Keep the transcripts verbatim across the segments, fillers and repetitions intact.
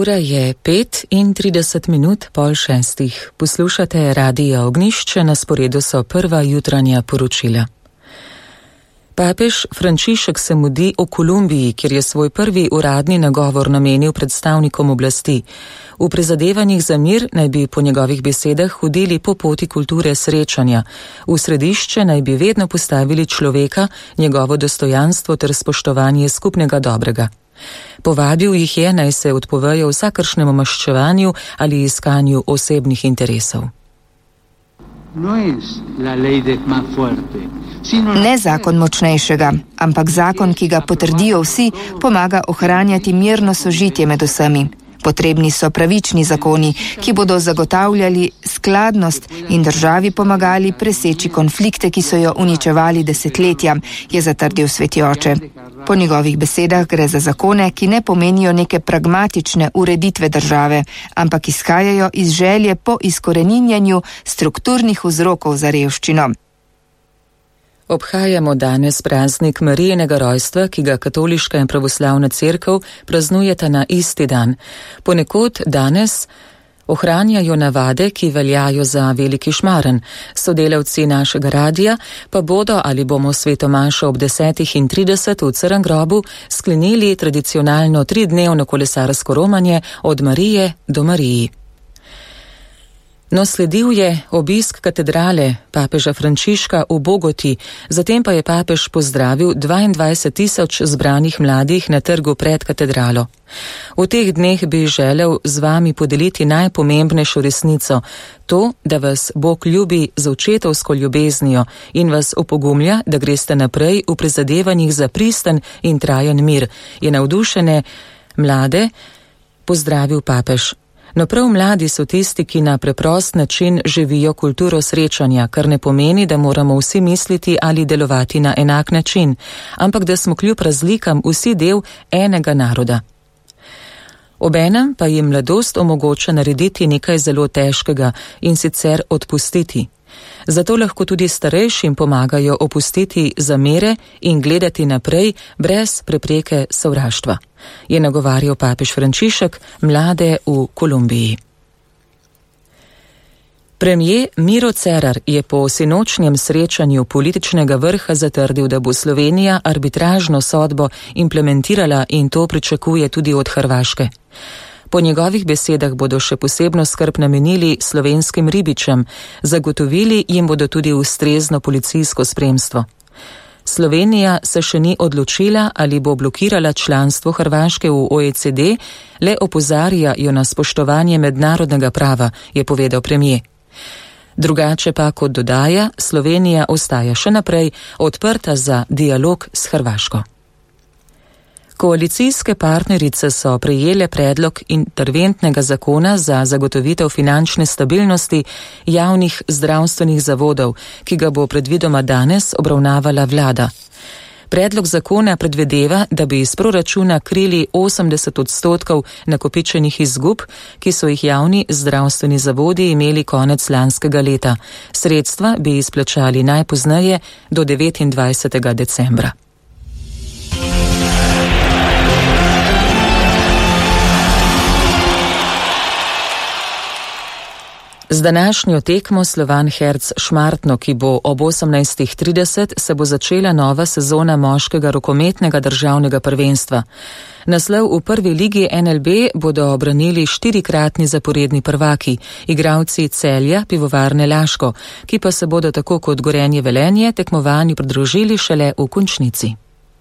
Ura je pet in trideset minut pol šestih. Poslušate Radio Ognjišče, na sporedu so prva jutranja poročila. Papež Frančišek se mudi o Kolumbiji, kjer je svoj prvi uradni nagovor namenil predstavnikom oblasti. V prizadevanjih za mir naj bi po njegovih besedah hodili po poti kulture srečanja. V središče naj bi vedno postavili človeka, njegovo dostojanstvo ter spoštovanje skupnega dobrega. Povabil jih je, naj se odpovejo vsakršnemu maščevanju ali iskanju osebnih interesov. Ne zakon močnejšega, ampak zakon, ki ga potrdijo vsi, pomaga ohranjati mirno sožitje med vsemi. Potrebni so pravični zakoni, ki bodo zagotavljali skladnost in državi pomagali preseči konflikte, ki so jo uničevali desetletja, je zatrdil sveti oče. Po njegovih besedah gre za zakone, ki ne pomenijo neke pragmatične ureditve države, ampak izhajajo iz želje po izkoreninjanju strukturnih vzrokov za revščino. Obhajamo danes praznik Marijinega rojstva, ki ga katoliška in pravoslavna cerkev praznujeta na isti dan. Ponekod danes ohranjajo navade, ki veljajo za veliki šmaren. Sodelavci našega radija pa bodo ali bomo sveto mašo ob desetih in trideset v Crnem grobu sklenili tradicionalno tridnevno kolesarsko romanje od Marije do Mariji. No, sledil je obisk katedrale papeža Frančiška v Bogoti, zatem pa je papež pozdravil dvaindvajset tisoč zbranih mladih na trgu pred katedralo. V teh dneh bi želel z vami podeliti najpomembnejšo resnico, to, da vas Bog ljubi z očetovsko ljubeznijo in vas opogumlja, da greste naprej v prizadevanjih za pristen in trajen mir, je navdušene mlade pozdravil papež. No, prav mladi so tisti, ki na preprost način živijo kulturo srečanja, kar ne pomeni, da moramo vsi misliti ali delovati na enak način, ampak da smo kljub razlikam vsi del enega naroda. Obenem pa jim mladost omogoča narediti nekaj zelo težkega in sicer odpustiti. Zato lahko tudi starejšim pomagajo opustiti zamere in gledati naprej brez prepreke sovraštva, je nagovarjal papež Frančišek mlade v Kolumbiji. Premier Miro Cerar je po sinočnjem srečanju političnega vrha zatrdil, da bo Slovenija arbitražno sodbo implementirala in to pričakuje tudi od Hrvaške. Po njegovih besedah bodo še posebno skrb namenili slovenskim ribičem, zagotovili jim bodo tudi ustrezno policijsko spremstvo. Slovenija se še ni odločila, ali bo blokirala članstvo Hrvaške v O E C D, le opozarjajo na spoštovanje mednarodnega prava, je povedal premier. Drugače pa, kot dodaja, Slovenija ostaja še naprej odprta za dialog s Hrvaško. Koalicijske partnerice so prejele predlog interventnega zakona za zagotovitev finančne stabilnosti javnih zdravstvenih zavodov, ki ga bo predvidoma danes obravnavala vlada. Predlog zakona predvideva, da bi iz proračuna krili osemdeset odstotkov nakopičenih izgub, ki so jih javni zdravstveni zavodi imeli konec lanskega leta. Sredstva bi izplačali najpozneje do devetindvajsetega decembra. Z današnjo tekmo Slovan Herc Šmartno, ki bo ob osemnajstih trideset, se bo začela nova sezona moškega rokometnega državnega prvenstva. Naslov v prvi ligi N L B bodo obranili štirikratni zaporedni prvaki, igralci Celja, Pivovarne Laško, ki pa se bodo tako kot Gorenje Velenje tekmovanju pridružili šele v končnici.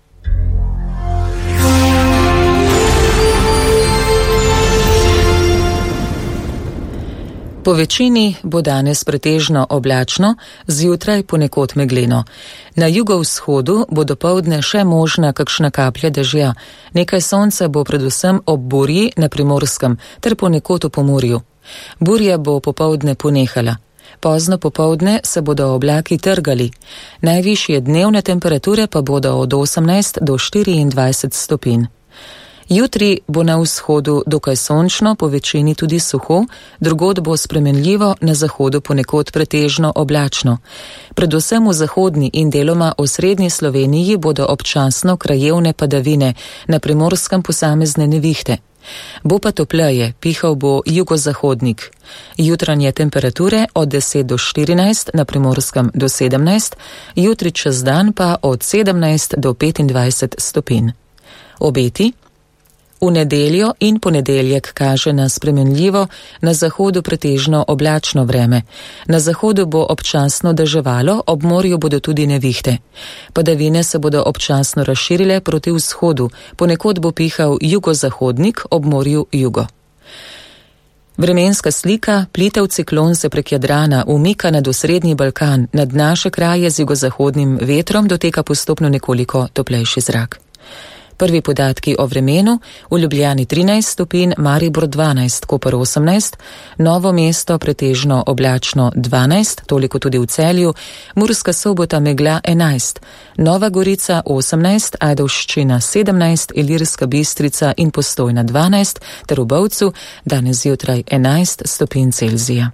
Po večini bo danes pretežno oblačno, zjutraj ponekod megleno. Na jugovzhodu bo dopoldne še možna kakšna kaplja dežja. Nekaj sonca bo predvsem ob burji na Primorskem ter ponekod v Pomurju. Burja bo popoldne ponehala. Pozno popoldne se bodo oblaki trgali. Najvišje dnevne temperature pa bodo od osemnajst do štiriindvajset stopinj. Jutri bo na vzhodu dokaj sončno, po večini tudi suho, drugod bo spremenljivo, na zahodu ponekod pretežno oblačno. Predvsem v zahodni in deloma osrednji Sloveniji bodo občasno krajevne padavine, na Primorskem posamezne nevihte. Bo pa topleje, pihal bo jugozahodnik. Jutranje temperature od deset do štirinajst, na Primorskem do sedemnajst, jutri čez dan pa od sedemnajst do petindvajset stopinj. Obeti? V nedeljo in ponedeljek kaže na spremenljivo, na zahodu pretežno oblačno vreme. Na zahodu bo občasno deževalo, ob morju bodo tudi nevihte. Padavine se bodo občasno razširile proti vzhodu, ponekod bo pihal jugozahodnik, ob morju jugo. Vremenska slika, plitev ciklon se prek Jadrana umika nad osrednji Balkan, nad naše kraje z jugozahodnim vetrom doteka postopno nekoliko toplejši zrak. Prvi podatki o vremenu: v Ljubljani trinajst stopinj, Maribor dvanajst, Koper osemnajst, Novo mesto pretežno oblačno dvanajst, toliko tudi v Celju, Murska Sobota megla enajst, Nova Gorica osemnajst, Ajdovščina sedemnajst, Ilirska Bistrica in Postojna dvanajst, ter v Bovcu danes zjutraj enajst stopinj Celzija.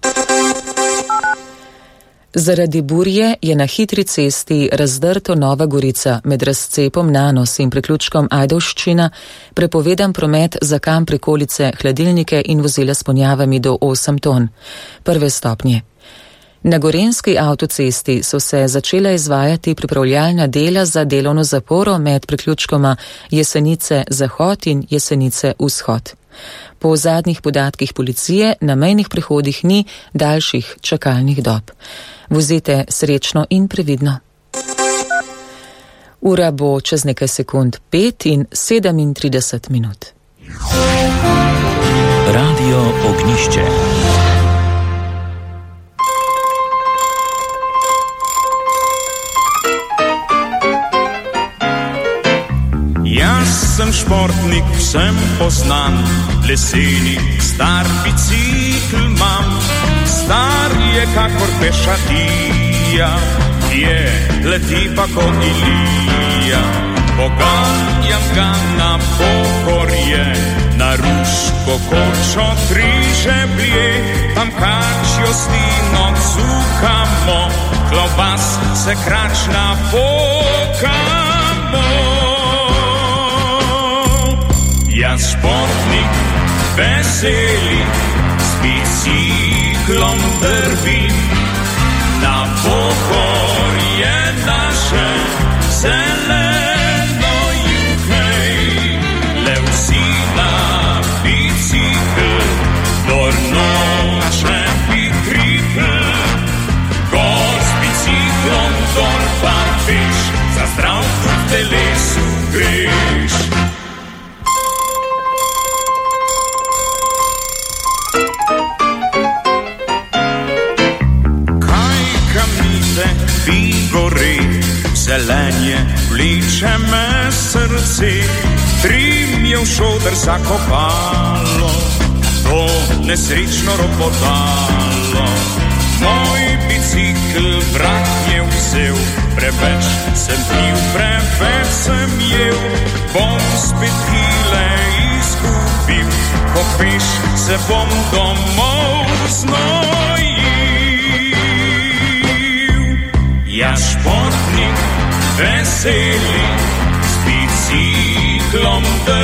Zaradi burje je na hitri cesti Razdrto Nova Gorica med razcepom Nanos in priključkom Ajdovščina prepovedan promet za kam prikolice, hladilnike in vozila s ponjavami do osem ton. Prve stopnje. Na gorenjski avtocesti so se začela izvajati pripravljalna dela za delovno zaporo med priključkoma Jesenice Zahod in Jesenice Vzhod. Po zadnjih podatkih policije na mejnih prehodih ni daljših čakalnih dob. Vozite srečno in previdno. Ura bo čez nekaj sekund pet in sedemintrideset minut. Radio Ognišče. Jaz sem športnik, vsem poznan, leseni, star bicikl imam. Star je kakor pešatija, je leti pa kot Ilija. Poganjam ga na Pohorje, na Ruško kočo tri žeblje, tam kačjo slino cukamo, klobas se kračna pokamo. Jaz športnik, veseli, s biciklom drvim, na Pohorje naše, zeleno juhej. Le vsi na bicikl, dor noče bitrikl, gor s biciklom, dor pa peš, za zdrav v telesu greš. Gori, zelenje, vliče me srce, trim je v šoder zakopalo, to nesrečno ropotalo. Moj bicikl vrag je vzel, preveč sem pil, preveč sem jel, bom spet kile izgubil, ko peš se bom domov znojil. Jaz športnik, veseli, s biciklom